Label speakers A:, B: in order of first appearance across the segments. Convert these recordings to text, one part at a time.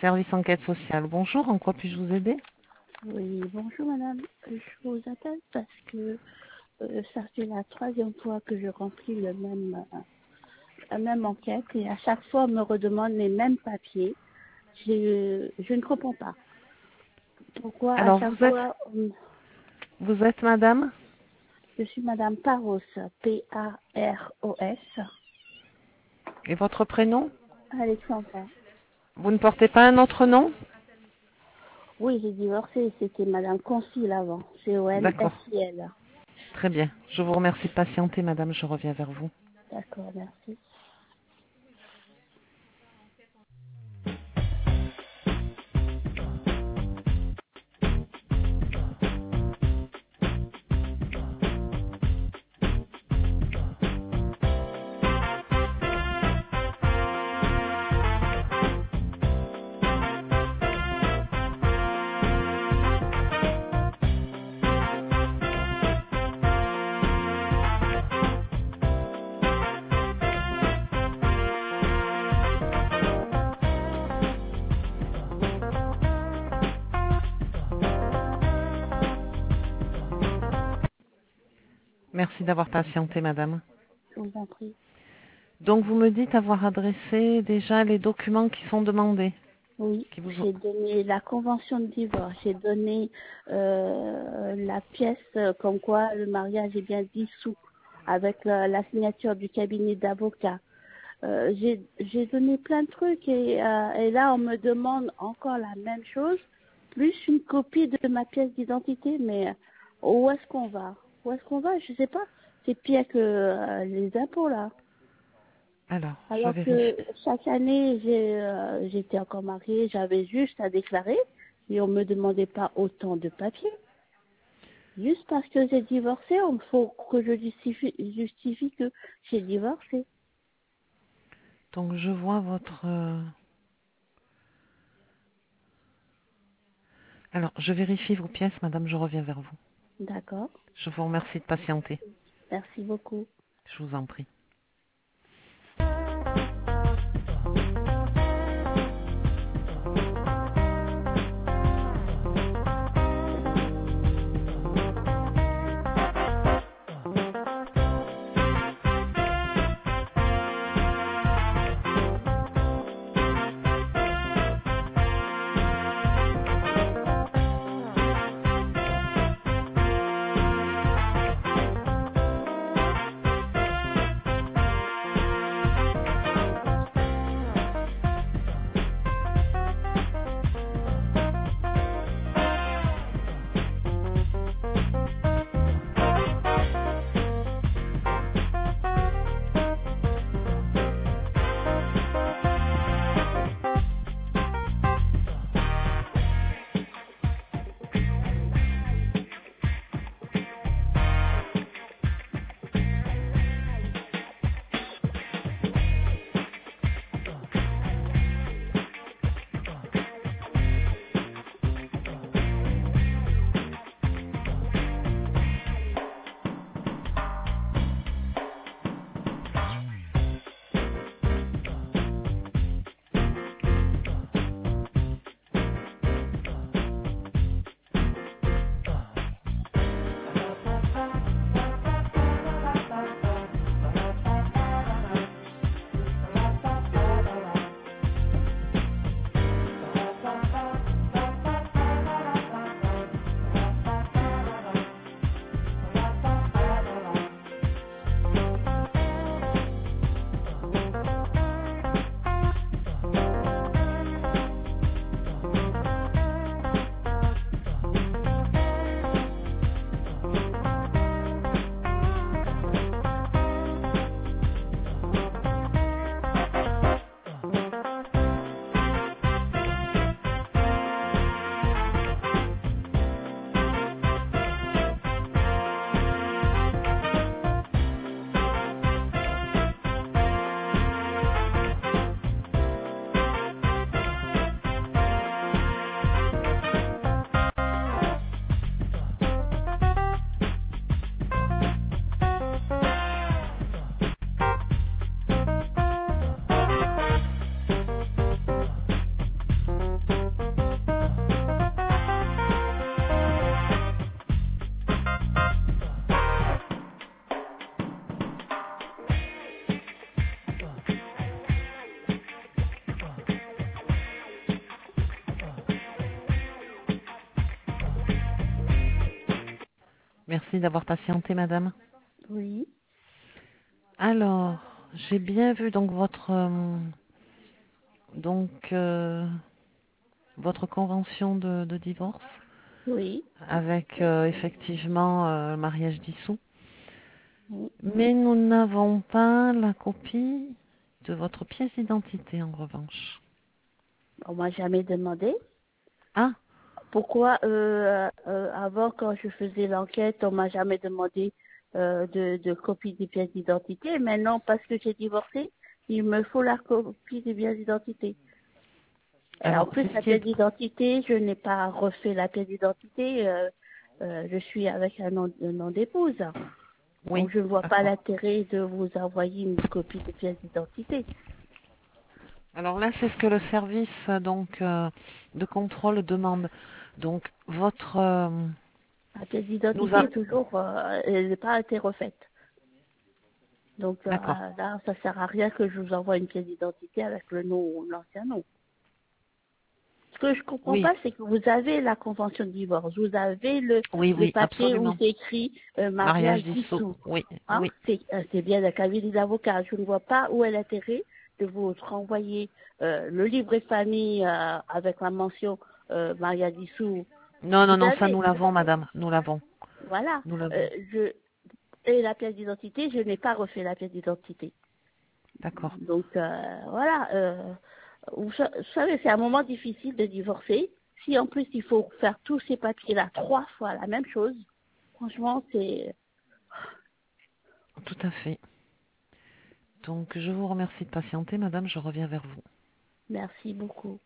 A: service enquête sociale. Bonjour, en quoi puis-je vous aider?
B: Oui, bonjour madame. Je vous appelle parce que ça fait la troisième fois que je remplis la même enquête et à chaque fois on me redemande les mêmes papiers. Je ne comprends pas. Pourquoi à
A: Alors,
B: chaque fois
A: vous êtes madame?
B: je suis madame Paros, P-A-R-O-S,
A: Et votre prénom?
B: Alexandra.
A: Vous ne portez pas un autre nom?
B: Oui, j'ai divorcé, c'était madame Consil avant,
A: D'accord,
B: C-O-N-S-I-L.
A: très bien. Je vous remercie de patienter, madame, je reviens vers vous.
B: D'accord, merci.
A: Merci d'avoir patienté, madame.
B: Je vous en prie.
A: Donc, vous me dites avoir adressé déjà les documents qui sont demandés.
B: Oui,
A: Qui vous ont...
B: j'ai donné la convention de divorce, j'ai donné la pièce comme quoi le mariage est bien dissous avec la signature du cabinet d'avocat. J'ai donné plein de trucs et là on me demande encore la même chose, plus une copie de ma pièce d'identité. Mais où est-ce qu'on va? Où est-ce qu'on va? Je sais pas. C'est pire que les impôts là.
A: Alors, je
B: Alors
A: vérifie.
B: que chaque année, j'étais encore mariée, j'avais juste à déclarer et on me demandait pas autant de papiers. Juste parce que j'ai divorcé, il faut que je justifie que j'ai divorcé.
A: Donc, je vois votre... Alors, je vérifie vos pièces, madame, je reviens vers vous.
B: D'accord.
A: Je vous remercie de patienter.
B: Merci beaucoup.
A: Je vous en prie. Merci d'avoir patienté, madame.
B: Oui,
A: Alors, j'ai bien vu donc donc euh, votre convention de divorce
B: oui,
A: avec effectivement le mariage dissous.
B: oui.
A: Mais nous n'avons pas la copie de votre pièce d'identité en revanche.
B: On m'a jamais demandé.
A: Ah,
B: Pourquoi, avant, quand je faisais l'enquête, on m'a jamais demandé de copie des pièces d'identité. Maintenant, parce que j'ai divorcé, il me faut la copie des pièces d'identité. Et en
A: alors
B: plus,
A: c'est ce
B: la
A: qui est...
B: pièce d'identité, je n'ai pas refait la pièce d'identité. Je suis avec un nom d'épouse.
A: Oui,
B: Donc, je ne vois pas
A: d'accord.
B: l'intérêt de vous envoyer une copie de pièce d'identité.
A: Alors là, c'est ce que le service de contrôle demande. Donc
B: La pièce
A: nous
B: d'identité
A: a...
B: est toujours, elle n'a pas été refaite. Donc
A: D'accord.
B: là, ça sert à rien que je vous envoie une pièce d'identité avec le nom, l'ancien nom. Ce que je comprends
A: Oui,
B: pas, c'est que vous avez la convention de divorce, vous avez
A: oui,
B: le
A: oui,
B: papier où
A: absolument.
B: c'est écrit
A: Mariage
B: mariage
A: dissous.
B: dissous.
A: Oui,
B: Hein?
A: oui.
B: C'est bien la cabinet d'avocat. Je ne vois pas où est l'intérêt de vous renvoyer le livret de famille avec la mention mariage dissous.
A: Non, non,
B: Vous
A: non, ça
B: avez,
A: nous l'avons, madame. Nous l'avons.
B: voilà.
A: Nous l'avons.
B: Euh, je, et la pièce d'identité, je n'ai pas refait la pièce d'identité.
A: D'accord.
B: Donc voilà, vous savez, c'est un moment difficile de divorcer. Si en plus il faut faire tous ces papiers-là 3 fois la même chose, franchement, c'est...
A: Tout à fait. Donc, je vous remercie de patienter, madame. Je reviens vers vous.
B: Merci beaucoup.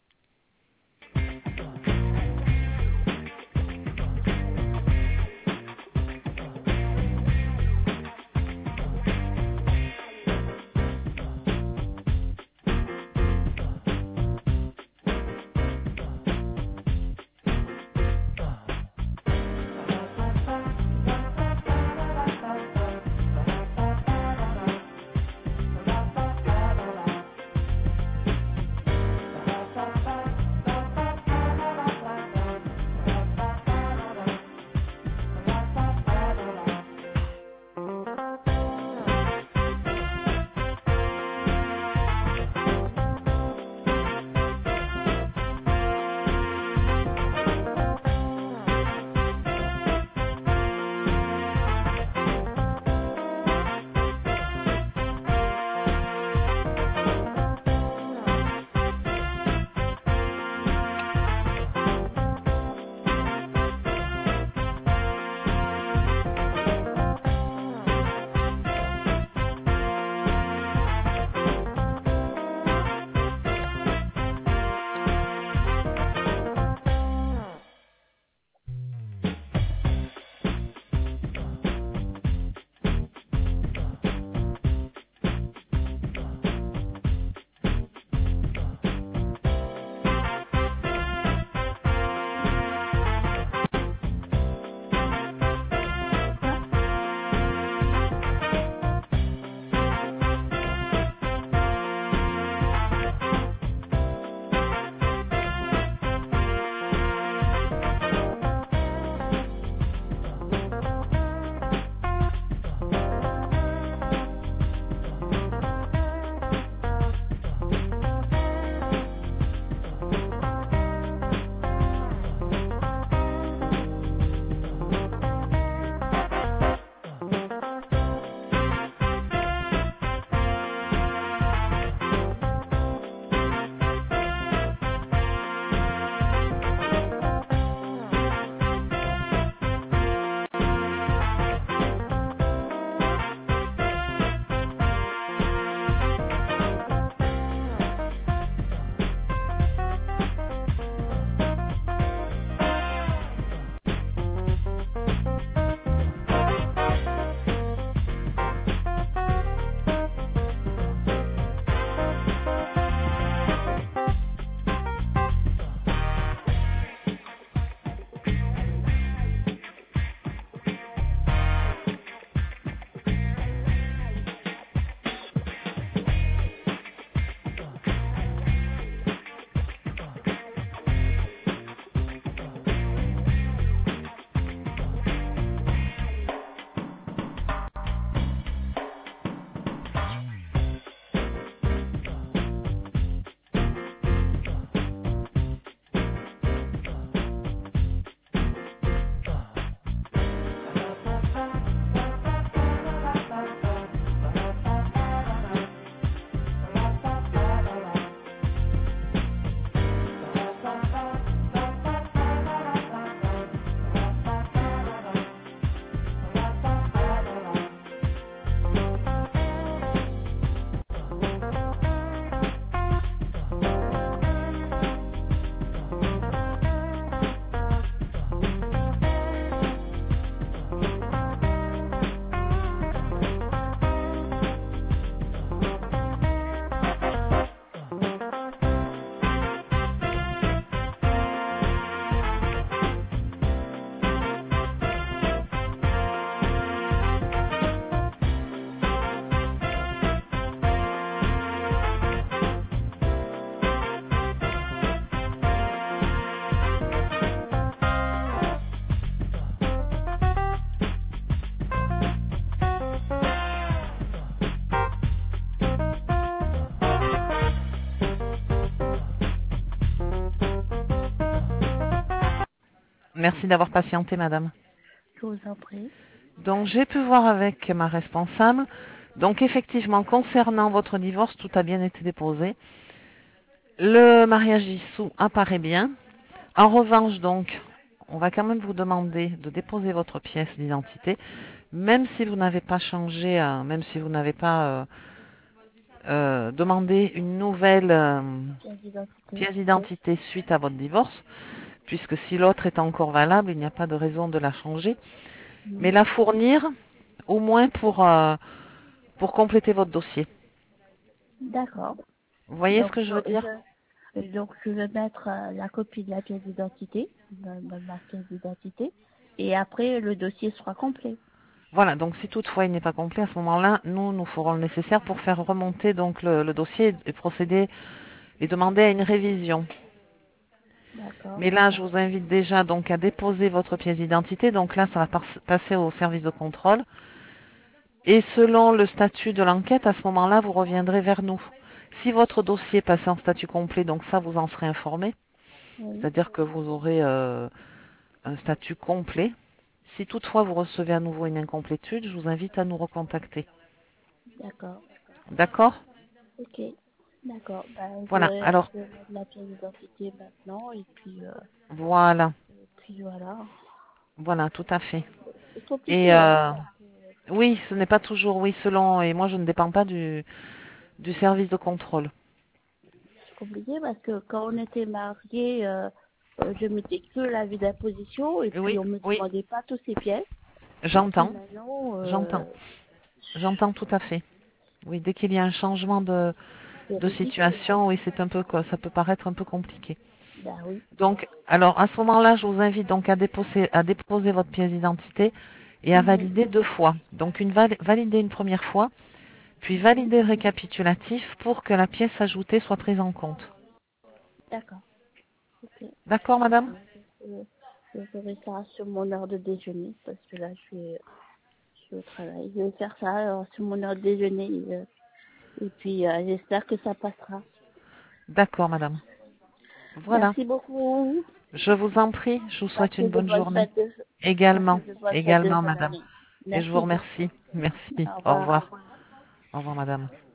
A: Merci d'avoir patienté, madame.
B: Je vous en prie.
A: Donc, j'ai pu voir avec ma responsable. Donc, effectivement, concernant votre divorce, tout a bien été déposé. Le mariage dissous apparaît bien. En revanche, donc, on va quand même vous demander de déposer votre pièce d'identité, même si vous n'avez pas changé, même si vous n'avez pas demandé une nouvelle
B: Pièce d'identité.
A: pièce d'identité suite à votre divorce, puisque si l'autre est encore valable, il n'y a pas de raison de la changer. Mais
B: Mhm.
A: la fournir, au moins pour compléter votre dossier.
B: D'accord.
A: Vous voyez ce
B: Donc,
A: que je veux dire?
B: je vais mettre la copie de la pièce d'identité, de ma pièce d'identité, et après, le dossier sera complet.
A: Voilà, donc si toutefois il n'est pas complet, à ce moment-là, nous ferons le nécessaire pour faire remonter donc le dossier et procéder et demander à une révision.
B: D'accord.
A: Mais là, je vous invite déjà donc à déposer votre pièce d'identité. Donc là, ça va passer au service de contrôle. Et selon le statut de l'enquête, à ce moment-là, vous reviendrez vers nous. Si votre dossier passe en statut complet, donc ça, vous en serez informé.
B: Oui.
A: C'est-à-dire que vous aurez un statut complet. Si toutefois vous recevez à nouveau une incomplétude, je vous invite à nous recontacter.
B: D'accord.
A: D'accord?
B: Ok. D'accord. Ben,
A: Voilà. Alors,
B: je vais mettre la pièce d'identité maintenant,
A: voilà.
B: et puis voilà.
A: Voilà, tout à fait.
B: C'est
A: Et
B: compliqué, hein, parce que
A: oui, ce n'est pas toujours oui selon. Et moi, je ne dépends pas du service de contrôle.
B: c'est compliqué parce que quand on était mariés, je mettais que l'avis d'imposition et puis
A: Oui,
B: on me
A: oui,
B: demandait pas toutes ces pièces. Et puis
A: j'entends,
B: maintenant,
A: j'entends, j'entends tout à fait. Oui, dès qu'il y a un changement
B: c'est
A: de
B: ridicule.
A: situation, oui, c'est un peu quoi, ça peut paraître un peu compliqué.
B: Ben oui.
A: Donc, alors à ce moment-là, je vous invite donc à déposer votre pièce d'identité et à
B: Mhm.
A: valider 2 fois. Donc, valider une première fois, puis
B: Mhm.
A: valider le récapitulatif pour que la pièce ajoutée soit prise en compte.
B: D'accord. Ok.
A: D'accord, madame?
B: Euh, je ferai ça sur mon heure de déjeuner parce que là, je suis au travail. Je vais faire ça sur mon heure de déjeuner et puis j'espère que ça passera.
A: D'accord, madame. Voilà.
B: Merci beaucoup.
A: Je vous en prie, je vous souhaite une
B: Passez de
A: bonne
B: bonnes
A: journée.
B: passez
A: Également,
B: de bonnes fêtes de
A: également,
B: fin
A: madame.
B: d'année.
A: Et je vous
B: Merci.
A: remercie. Merci.
B: Au
A: Au
B: revoir.
A: revoir. Au revoir, madame.